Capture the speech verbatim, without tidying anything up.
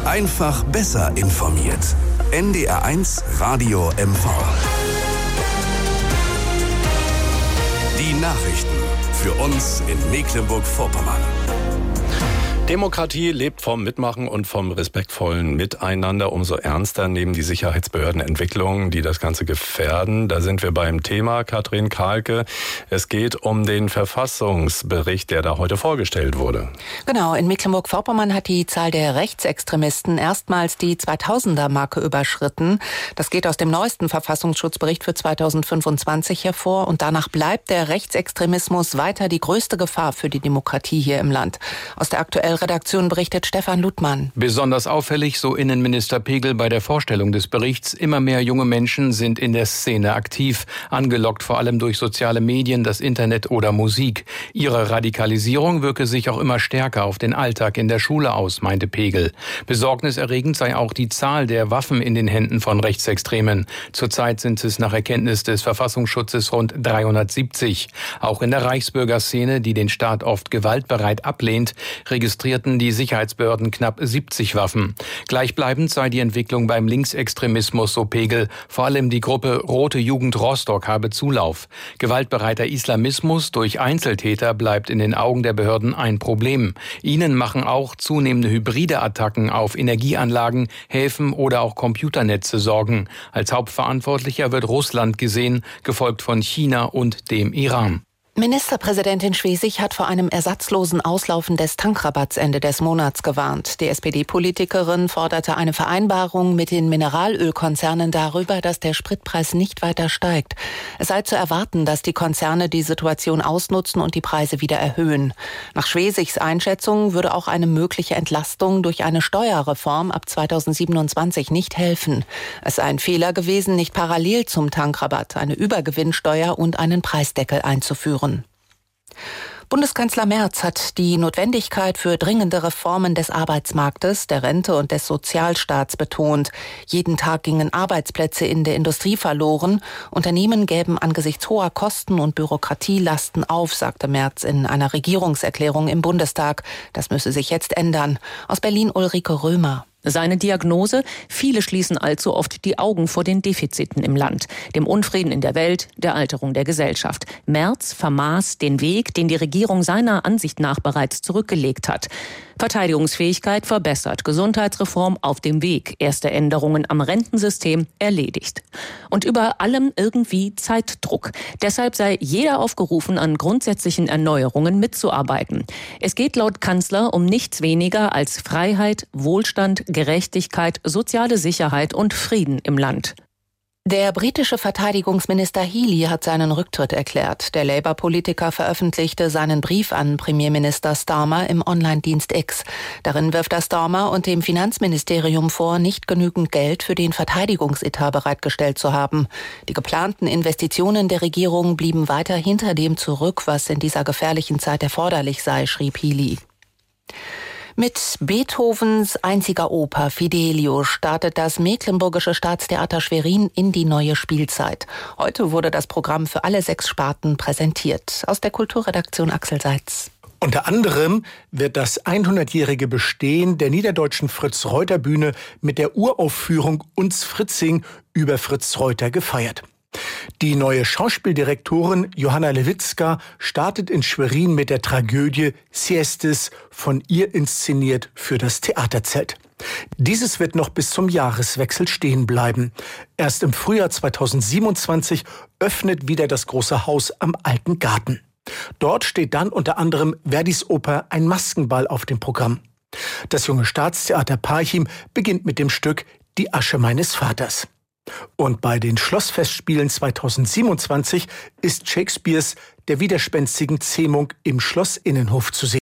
Einfach besser informiert. N D R eins Radio M V. Die Nachrichten für uns in Mecklenburg-Vorpommern. Demokratie lebt vom Mitmachen und vom respektvollen Miteinander. Umso ernster nehmen die Sicherheitsbehörden Entwicklungen, die das Ganze gefährden. Da sind wir beim Thema, Katrin Kahlke. Es geht um den Verfassungsbericht, der da heute vorgestellt wurde. Genau, in Mecklenburg-Vorpommern hat die Zahl der Rechtsextremisten erstmals die zweitausender-Marke überschritten. Das geht aus dem neuesten Verfassungsschutzbericht für zweitausendfünfundzwanzig hervor. Und danach bleibt der Rechtsextremismus weiter die größte Gefahr für die Demokratie hier im Land. Aus der aktuellen Redaktion berichtet Stefan Ludmann. Besonders auffällig, so Innenminister Pegel bei der Vorstellung des Berichts, immer mehr junge Menschen sind in der Szene aktiv, angelockt vor allem durch soziale Medien, das Internet oder Musik. Ihre Radikalisierung wirke sich auch immer stärker auf den Alltag in der Schule aus, meinte Pegel. Besorgniserregend sei auch die Zahl der Waffen in den Händen von Rechtsextremen. Zurzeit sind es nach Erkenntnis des Verfassungsschutzes rund dreihundertsiebzig. Auch in der Reichsbürgerszene, die den Staat oft gewaltbereit ablehnt, registriert die Sicherheitsbehörden knapp siebzig Waffen. Gleichbleibend sei die Entwicklung beim Linksextremismus, so Pegel. Vor allem die Gruppe Rote Jugend Rostock habe Zulauf. Gewaltbereiter Islamismus durch Einzeltäter bleibt in den Augen der Behörden ein Problem. Ihnen machen auch zunehmende hybride Attacken auf Energieanlagen, Häfen oder auch Computernetze Sorgen. Als Hauptverantwortlicher wird Russland gesehen, gefolgt von China und dem Iran. Ministerpräsidentin Schwesig hat vor einem ersatzlosen Auslaufen des Tankrabatts Ende des Monats gewarnt. Die S P D-Politikerin forderte eine Vereinbarung mit den Mineralölkonzernen darüber, dass der Spritpreis nicht weiter steigt. Es sei zu erwarten, dass die Konzerne die Situation ausnutzen und die Preise wieder erhöhen. Nach Schwesigs Einschätzung würde auch eine mögliche Entlastung durch eine Steuerreform ab zweitausendsiebenundzwanzig nicht helfen. Es sei ein Fehler gewesen, nicht parallel zum Tankrabatt eine Übergewinnsteuer und einen Preisdeckel einzuführen. Bundeskanzler Merz hat die Notwendigkeit für dringende Reformen des Arbeitsmarktes, der Rente und des Sozialstaats betont. Jeden Tag gingen Arbeitsplätze in der Industrie verloren. Unternehmen gäben angesichts hoher Kosten und Bürokratielasten auf, sagte Merz in einer Regierungserklärung im Bundestag. Das müsse sich jetzt ändern. Aus Berlin Ulrike Römer. Seine Diagnose: Viele schließen allzu oft die Augen vor den Defiziten im Land, dem Unfrieden in der Welt, der Alterung der Gesellschaft. Merz vermaß den Weg, den die Regierung seiner Ansicht nach bereits zurückgelegt hat. Verteidigungsfähigkeit verbessert, Gesundheitsreform auf dem Weg, erste Änderungen am Rentensystem erledigt. Und über allem irgendwie Zeitdruck. Deshalb sei jeder aufgerufen, an grundsätzlichen Erneuerungen mitzuarbeiten. Es geht laut Kanzler um nichts weniger als Freiheit, Wohlstand, Gerechtigkeit, soziale Sicherheit und Frieden im Land. Der britische Verteidigungsminister Healey hat seinen Rücktritt erklärt. Der Labour-Politiker veröffentlichte seinen Brief an Premierminister Starmer im Online-Dienst X. Darin wirft er Starmer und dem Finanzministerium vor, nicht genügend Geld für den Verteidigungsetat bereitgestellt zu haben. Die geplanten Investitionen der Regierung blieben weiter hinter dem zurück, was in dieser gefährlichen Zeit erforderlich sei, schrieb Healey. Mit Beethovens einziger Oper Fidelio startet das Mecklenburgische Staatstheater Schwerin in die neue Spielzeit. Heute wurde das Programm für alle sechs Sparten präsentiert. Aus der Kulturredaktion Axel Seitz. Unter anderem wird das hundertjährige Bestehen der niederdeutschen Fritz-Reuter-Bühne mit der Uraufführung Uns Fritzing über Fritz Reuter gefeiert. Die neue Schauspieldirektorin Johanna Lewitzka startet in Schwerin mit der Tragödie Siestes, von ihr inszeniert für das Theaterzelt. Dieses wird noch bis zum Jahreswechsel stehen bleiben. Erst im Frühjahr zweitausendsiebenundzwanzig öffnet wieder das große Haus am Alten Garten. Dort steht dann unter anderem Verdis Oper Ein Maskenball auf dem Programm. Das Junge Staatstheater Parchim beginnt mit dem Stück Die Asche meines Vaters. Und bei den Schlossfestspielen zweitausendsiebenundzwanzig ist Shakespeares Der widerspenstigen Zähmung im Schloss Innenhof zu sehen.